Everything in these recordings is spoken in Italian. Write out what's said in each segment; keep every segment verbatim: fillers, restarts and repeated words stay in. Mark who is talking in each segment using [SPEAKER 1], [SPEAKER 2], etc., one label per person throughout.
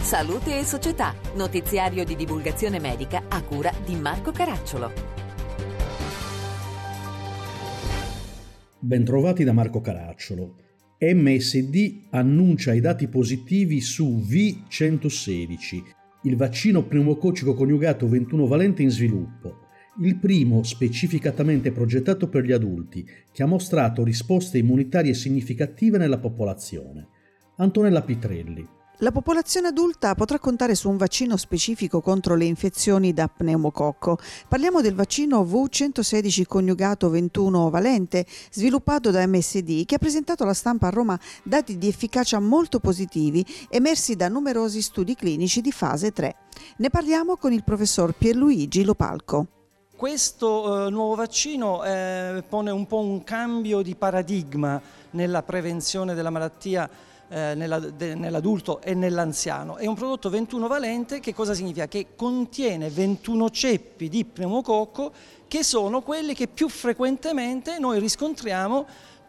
[SPEAKER 1] Salute e Società, notiziario di divulgazione medica a cura di Marco Caracciolo.
[SPEAKER 2] Bentrovati da Marco Caracciolo. M S D annuncia i dati positivi su V centosedici, il vaccino pneumococcico coniugato ventuno valente in sviluppo. Il primo specificatamente progettato per gli adulti, che ha mostrato risposte immunitarie significative nella popolazione. Antonella Pitrelli.
[SPEAKER 3] La popolazione adulta potrà contare su un vaccino specifico contro le infezioni da pneumococco. Parliamo del vaccino V centosedici coniugato ventuno valente, sviluppato da M S D, che ha presentato alla stampa a Roma dati di efficacia molto positivi, emersi da numerosi studi clinici di fase tre. Ne parliamo con il professor Pierluigi Lopalco.
[SPEAKER 4] Questo eh, nuovo vaccino eh, pone un po' un cambio di paradigma nella prevenzione della malattia eh, nella, de, nell'adulto e nell'anziano. È un prodotto ventuno valente, che cosa significa? Che contiene ventuno ceppi di pneumococco, che sono quelli che più frequentemente noi riscontriamo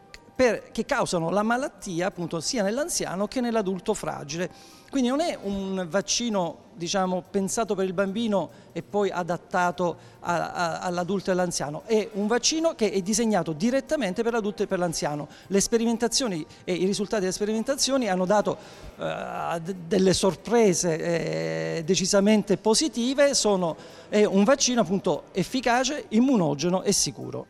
[SPEAKER 4] per, che causano la malattia appunto sia nell'anziano che nell'adulto fragile. Quindi non è un vaccino, diciamo, pensato per il bambino e poi adattato a, a, all'adulto e all'anziano, è un vaccino che è disegnato direttamente per l'adulto e per l'anziano. Le sperimentazioni e i risultati delle sperimentazioni hanno dato uh, d- delle sorprese eh, decisamente positive. Sono, è un vaccino appunto efficace, immunogeno e sicuro.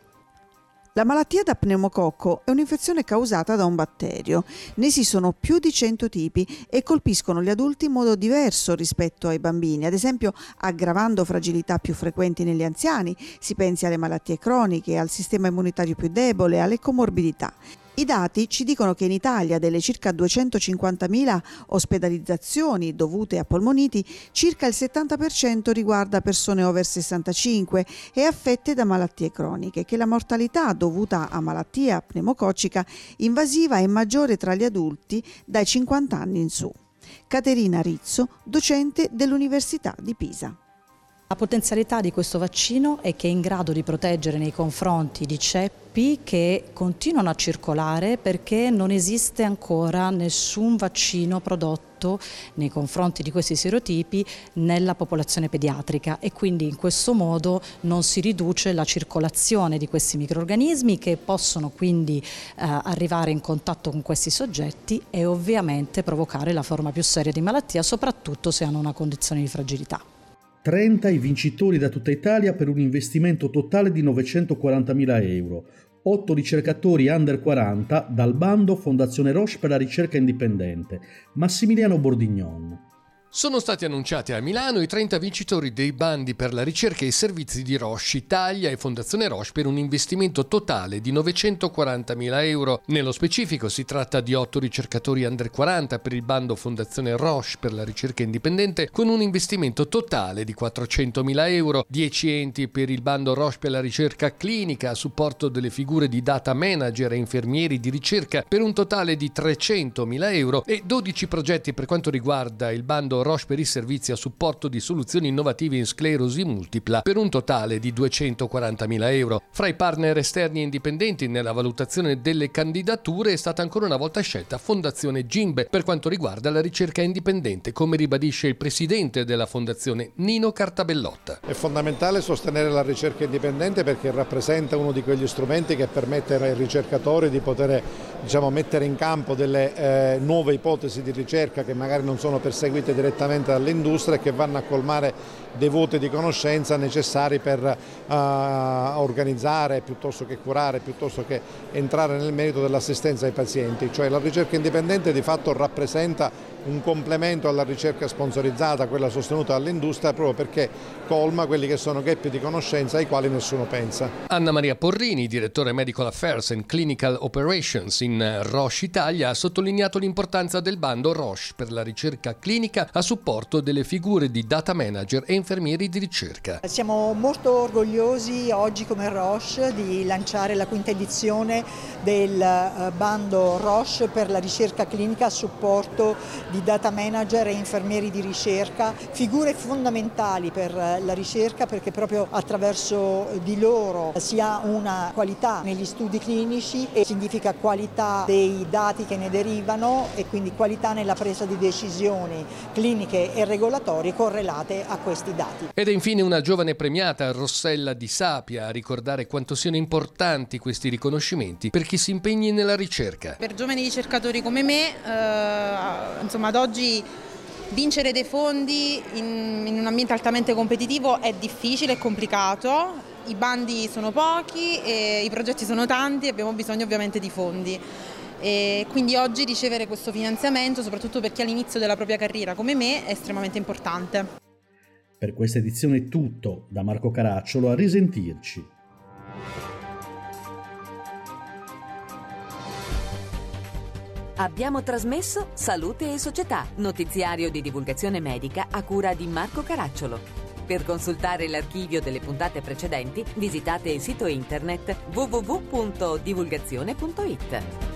[SPEAKER 3] La malattia da pneumococco è un'infezione causata da un batterio. Ne esistono più di cento tipi e colpiscono gli adulti in modo diverso rispetto ai bambini, ad esempio aggravando fragilità più frequenti negli anziani. Si pensi alle malattie croniche, al sistema immunitario più debole, alle comorbidità. I dati ci dicono che in Italia, delle circa duecentocinquantamila ospedalizzazioni dovute a polmoniti, circa il settanta per cento riguarda persone over sessantacinque e affette da malattie croniche, che la mortalità dovuta a malattia pneumococcica invasiva è maggiore tra gli adulti dai cinquanta anni in su. Caterina Rizzo, docente dell'Università di Pisa.
[SPEAKER 5] La potenzialità di questo vaccino è che è in grado di proteggere nei confronti di ceppi che continuano a circolare, perché non esiste ancora nessun vaccino prodotto nei confronti di questi serotipi nella popolazione pediatrica, e quindi in questo modo non si riduce la circolazione di questi microrganismi, che possono quindi eh, arrivare in contatto con questi soggetti e ovviamente provocare la forma più seria di malattia, soprattutto se hanno una condizione di fragilità.
[SPEAKER 2] trenta i vincitori da tutta Italia per un investimento totale di novecentoquarantamila euro. otto ricercatori under quaranta dal bando Fondazione Roche per la ricerca indipendente. Massimiliano Bordignon.
[SPEAKER 6] Sono stati annunciati a Milano i trenta vincitori dei bandi per la ricerca e i servizi di Roche Italia e Fondazione Roche per un investimento totale di novecentoquarantamila euro. Nello specifico si tratta di otto ricercatori under quaranta per il bando Fondazione Roche per la ricerca indipendente con un investimento totale di quattrocentomila euro, dieci enti per il bando Roche per la ricerca clinica a supporto delle figure di data manager e infermieri di ricerca per un totale di trecentomila euro e dodici progetti per quanto riguarda il bando Roche per i servizi a supporto di soluzioni innovative in sclerosi multipla per un totale di duecentoquarantamila euro. Fra i partner esterni e indipendenti nella valutazione delle candidature è stata ancora una volta scelta Fondazione Gimbe per quanto riguarda la ricerca indipendente, come ribadisce il presidente della fondazione Nino Cartabellotta.
[SPEAKER 7] È fondamentale sostenere la ricerca indipendente perché rappresenta uno di quegli strumenti che permette ai ricercatori di poter, diciamo, mettere in campo delle eh, nuove ipotesi di ricerca che magari non sono perseguite direttamente direttamente dall'industria e che vanno a colmare dei vuoti di conoscenza necessari per uh, organizzare piuttosto che curare, piuttosto che entrare nel merito dell'assistenza ai pazienti. Cioè la ricerca indipendente di fatto rappresenta un complemento alla ricerca sponsorizzata, quella sostenuta dall'industria, proprio perché colma quelli che sono gap di conoscenza ai quali nessuno pensa.
[SPEAKER 6] Anna Maria Porrini, direttore Medical Affairs and Clinical Operations in Roche Italia, ha sottolineato l'importanza del bando Roche per la ricerca clinica a supporto delle figure di data manager e infermieri di ricerca.
[SPEAKER 8] Siamo molto orgogliosi oggi come Roche di lanciare la quinta edizione del bando Roche per la ricerca clinica a supporto di data manager e infermieri di ricerca, figure fondamentali per la ricerca perché proprio attraverso di loro si ha una qualità negli studi clinici e significa qualità dei dati che ne derivano e quindi qualità nella presa di decisioni cliniche cliniche e regolatori correlate a questi dati.
[SPEAKER 6] Ed è infine una giovane premiata, Rossella Di Sapia, a ricordare quanto siano importanti questi riconoscimenti per chi si impegni nella ricerca.
[SPEAKER 9] Per giovani ricercatori come me, eh, insomma, ad oggi vincere dei fondi in, in un ambiente altamente competitivo è difficile, è complicato, i bandi sono pochi e i progetti sono tanti e abbiamo bisogno ovviamente di fondi. E quindi oggi ricevere questo finanziamento, soprattutto per chi è all'inizio della propria carriera come me, è estremamente importante.
[SPEAKER 2] Per questa edizione è tutto, da Marco Caracciolo, a risentirci.
[SPEAKER 1] Abbiamo trasmesso Salute e Società, notiziario di divulgazione medica a cura di Marco Caracciolo. Per consultare l'archivio delle puntate precedenti, visitate il sito internet w w w punto divulgazione punto i t.